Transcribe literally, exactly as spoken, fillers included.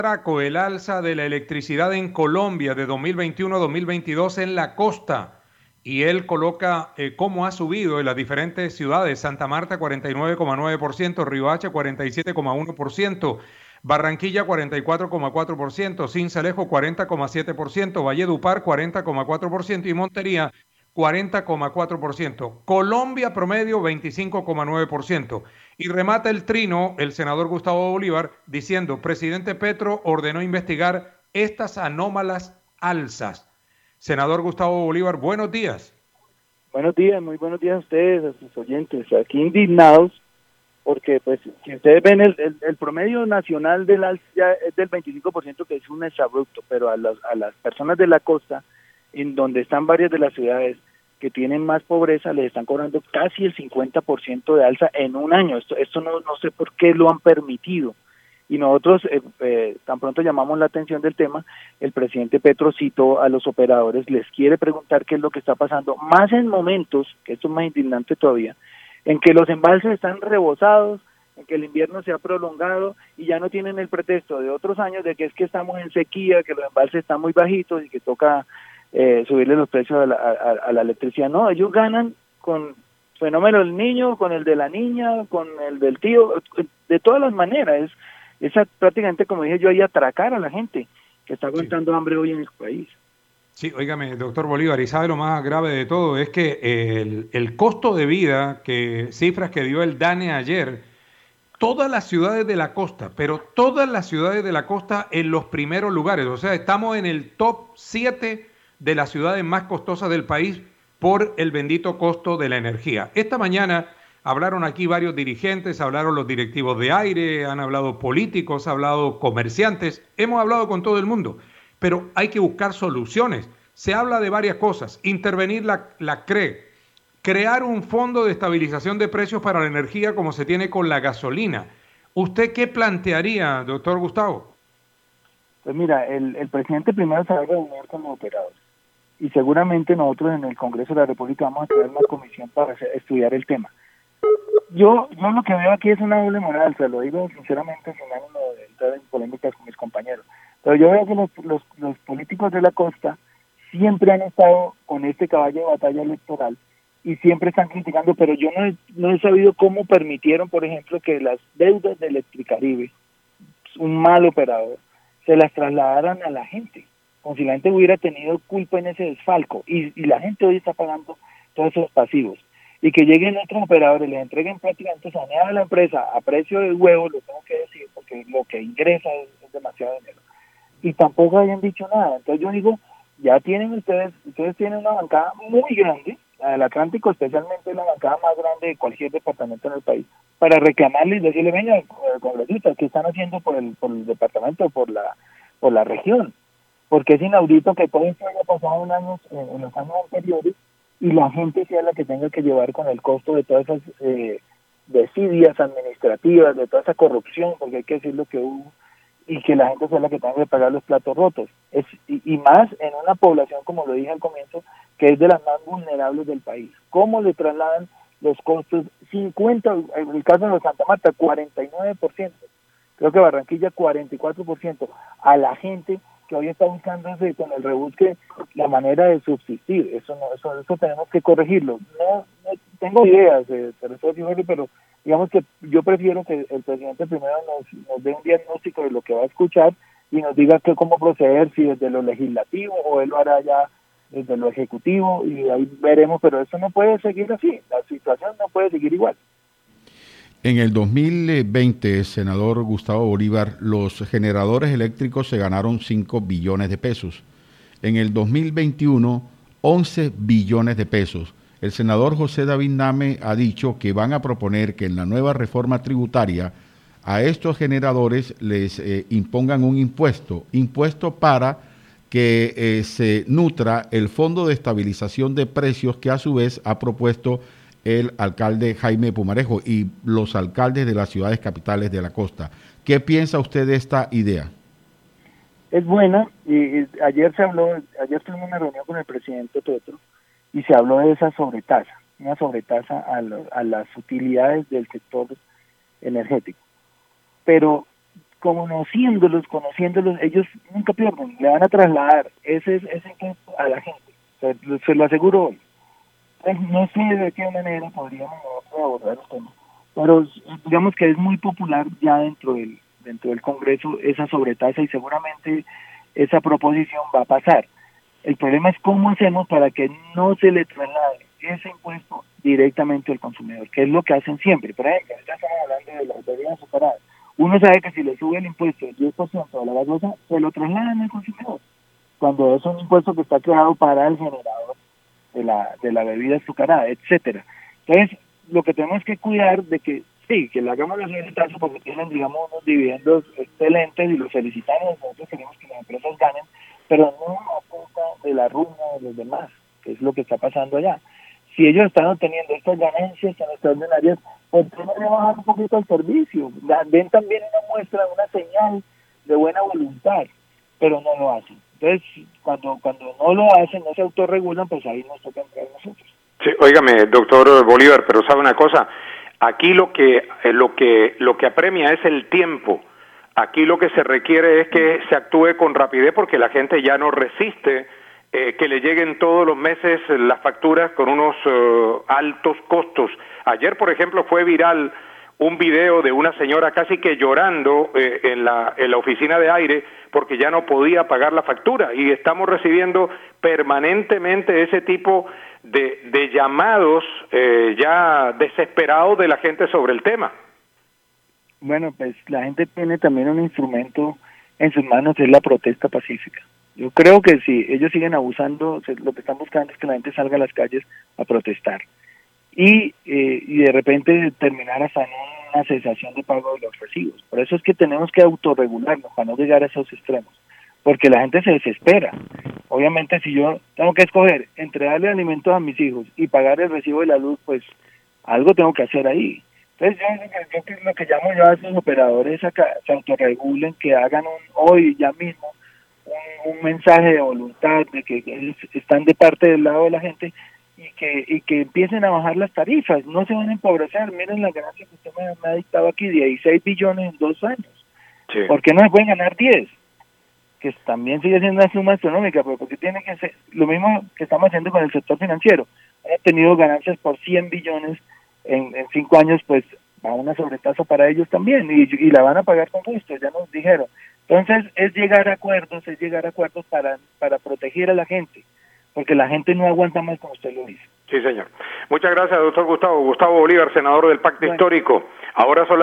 Traco, el alza de la electricidad en Colombia de dos mil veintiuno a dos mil veintidós en la costa. Y él coloca eh, cómo ha subido en las diferentes ciudades. Santa Marta cuarenta y nueve coma nueve por ciento, Riohacha cuarenta y siete coma uno por ciento, Barranquilla cuarenta y cuatro coma cuatro por ciento, Sincelejo cuarenta coma siete por ciento, Valledupar cuarenta coma cuatro por ciento y Montería cuarenta coma cuatro por ciento. Colombia promedio veinticinco coma nueve por ciento. Y remata el trino el senador Gustavo Bolívar diciendo, presidente Petro ordenó investigar estas anómalas alzas. Senador Gustavo Bolívar, buenos días. Buenos días, muy buenos días a ustedes, a sus oyentes. Aquí indignados porque, pues, si ustedes ven el, el, el promedio nacional del alza ya es del veinticinco por ciento, que es un exabrupto, pero a las, a las personas de la costa, en donde están varias de las ciudades que tienen más pobreza, les están cobrando casi el cincuenta por ciento de alza en un año. Esto, esto no, no sé por qué lo han permitido. Y nosotros, eh, eh, tan pronto llamamos la atención del tema, el presidente Petro citó a los operadores, les quiere preguntar qué es lo que está pasando, más en momentos, que esto es más indignante todavía, en que los embalses están rebosados, en que el invierno se ha prolongado y ya no tienen el pretexto de otros años de que es que estamos en sequía, que los embalses están muy bajitos y que toca eh, subirle los precios a la, a, a la electricidad. No, ellos ganan con fenómeno del niño, con el de la niña, con el del tío, de todas las maneras. Es Esa prácticamente, como dije yo, ahí atracar a la gente que está aguantando sí. hambre hoy en el país. Sí, óigame, doctor Bolívar, y sabe lo más grave de todo, es que el, el costo de vida, que cifras que dio el DANE ayer, todas las ciudades de la costa, pero todas las ciudades de la costa en los primeros lugares, o sea, estamos en el top siete de las ciudades más costosas del país por el bendito costo de la energía. Esta mañana hablaron aquí varios dirigentes, hablaron los directivos de aire, han hablado políticos, han hablado comerciantes, hemos hablado con todo el mundo, pero hay que buscar soluciones. Se habla de varias cosas, intervenir la, la C R E, crear un fondo de estabilización de precios para la energía como se tiene con la gasolina. ¿Usted qué plantearía, doctor Gustavo? Pues mira, el, el presidente primero se va a reunir con los operadores y seguramente nosotros en el Congreso de la República vamos a crear una comisión para hacer, estudiar el tema. Yo, yo lo que veo aquí es una doble moral, se lo digo sinceramente sin ánimo de entrar en polémicas con mis compañeros, pero yo veo que los, los, los políticos de la costa siempre han estado con este caballo de batalla electoral y siempre están criticando, pero yo no he, no he sabido cómo permitieron, por ejemplo, que las deudas de Electricaribe, un mal operador, se las trasladaran a la gente, como si la gente hubiera tenido culpa en ese desfalco, y, y la gente hoy está pagando todos esos pasivos. Y que lleguen otros operadores, les entreguen prácticamente saneada a la empresa a precio de huevo, lo tengo que decir, porque lo que ingresa es, es demasiado dinero. Y tampoco hayan dicho nada. Entonces yo digo, ya tienen ustedes, ustedes tienen una bancada muy grande, la del Atlántico especialmente la bancada más grande de cualquier departamento en el país, para reclamarle y decirle, venga, congresistas, ¿qué están haciendo por el, por el departamento, por la, por la región? Porque es inaudito que todo esto haya pasado en, años, en los años anteriores, y la gente sea la que tenga que llevar con el costo de todas esas eh, desidias administrativas, de toda esa corrupción, porque hay que decir lo que hubo, y que la gente sea la que tenga que pagar los platos rotos. Es, y, y más en una población, como lo dije al comienzo, que es de las más vulnerables del país. ¿Cómo le trasladan los costos? cincuenta, en el caso de Santa Marta, cuarenta y nueve por ciento, creo que Barranquilla cuarenta y cuatro por ciento, a la gente que hoy está buscándose con el rebusque la manera de subsistir. Eso no, eso, eso tenemos que corregirlo. No, no tengo ideas, eh, pero digamos que yo prefiero que el presidente primero nos, nos dé un diagnóstico de lo que va a escuchar y nos diga que cómo proceder, si desde lo legislativo o él lo hará ya desde lo ejecutivo, y ahí veremos, pero eso no puede seguir así, la situación no puede seguir igual. En el dos mil veinte, senador Gustavo Bolívar, los generadores eléctricos se ganaron cinco billones de pesos. En el dos mil veintiuno, once billones de pesos. El senador José David Name ha dicho que van a proponer que en la nueva reforma tributaria a estos generadores les eh, impongan un impuesto, impuesto para que eh, se nutra el Fondo de Estabilización de Precios que a su vez ha propuesto el alcalde Jaime Pumarejo y los alcaldes de las ciudades capitales de la costa. ¿Qué piensa usted de esta idea? Es buena, y, y ayer se habló, ayer tuvimos una reunión con el presidente Petro y se habló de esa sobretasa, una sobretasa a, lo, a las utilidades del sector energético. Pero conociéndolos, conociéndolos, ellos nunca pierden, le van a trasladar ese, ese impuesto a la gente, se, se lo aseguro hoy. Entonces, no sé de qué manera podríamos abordar el tema, pero digamos que es muy popular ya dentro del, dentro del Congreso esa sobretasa y seguramente esa proposición va a pasar. El problema es cómo hacemos para que no se le traslade ese impuesto directamente al consumidor, que es lo que hacen siempre. Por ejemplo, ya estamos hablando de las bebidas azucaradas. Uno sabe que si le sube el impuesto del diez por ciento a la gaseosa, se lo trasladan al consumidor, cuando es un impuesto que está creado para el generador de la de la bebida azucarada, etcétera. Entonces, lo que tenemos que cuidar de que, sí, que le hagamos los tazo porque tienen, digamos, unos dividendos excelentes y los felicitamos, nosotros queremos que las empresas ganen, pero no a punta de la ruina de los demás, que es lo que está pasando allá. Si ellos están obteniendo estas ganancias tan extraordinarias, ¿por qué no le bajan un poquito el servicio? Ven también una muestra, una señal de buena voluntad, pero no lo hacen. Entonces, cuando cuando no lo hacen, no se autorregulan, pues ahí nos toca entrar nosotros. Sí, óigame, doctor Bolívar, pero sabe una cosa, aquí lo que eh, lo que lo que apremia es el tiempo. Aquí lo que se requiere es que se actúe con rapidez porque la gente ya no resiste eh, que le lleguen todos los meses las facturas con unos uh, altos costos. Ayer, por ejemplo, fue viral un video de una señora casi que llorando eh, en la en la oficina de aire porque ya no podía pagar la factura, y estamos recibiendo permanentemente ese tipo de, de llamados eh, ya desesperados de la gente sobre el tema. Bueno, pues la gente tiene también un instrumento en sus manos, es la protesta pacífica. Yo creo que si ellos siguen abusando, lo que están buscando es que la gente salga a las calles a protestar y, eh, y de repente terminar hasta en una cesación de pago de los recibos. Por eso es que tenemos que autorregularnos para no llegar a esos extremos, porque la gente se desespera. Obviamente, si yo tengo que escoger entre darle alimentos a mis hijos y pagar el recibo de la luz, pues algo tengo que hacer ahí. Entonces, yo, yo, yo lo que llamo yo a esos operadores a que se autorregulen, que hagan un, hoy ya mismo un, un mensaje de voluntad de que ellos están de parte del lado de la gente y que y que empiecen a bajar las tarifas, no se van a empobrecer. Miren la ganancia que usted me, me ha dictado aquí, dieciséis billones en dos años. Sí. ¿Por qué no se pueden ganar diez? Que también sigue siendo una suma astronómica, pero porque tiene que ser lo mismo que estamos haciendo con el sector financiero. Han tenido ganancias por cien billones en, en cinco años, pues va una sobretasa para ellos también, y, y la van a pagar con gusto, ya nos dijeron. Entonces es llegar a acuerdos, es llegar a acuerdos para, para proteger a la gente, porque la gente no aguanta más, como usted lo dice. Sí, señor. Muchas gracias, doctor Gustavo. Gustavo Bolívar, senador del Pacto bueno. Histórico. Ahora son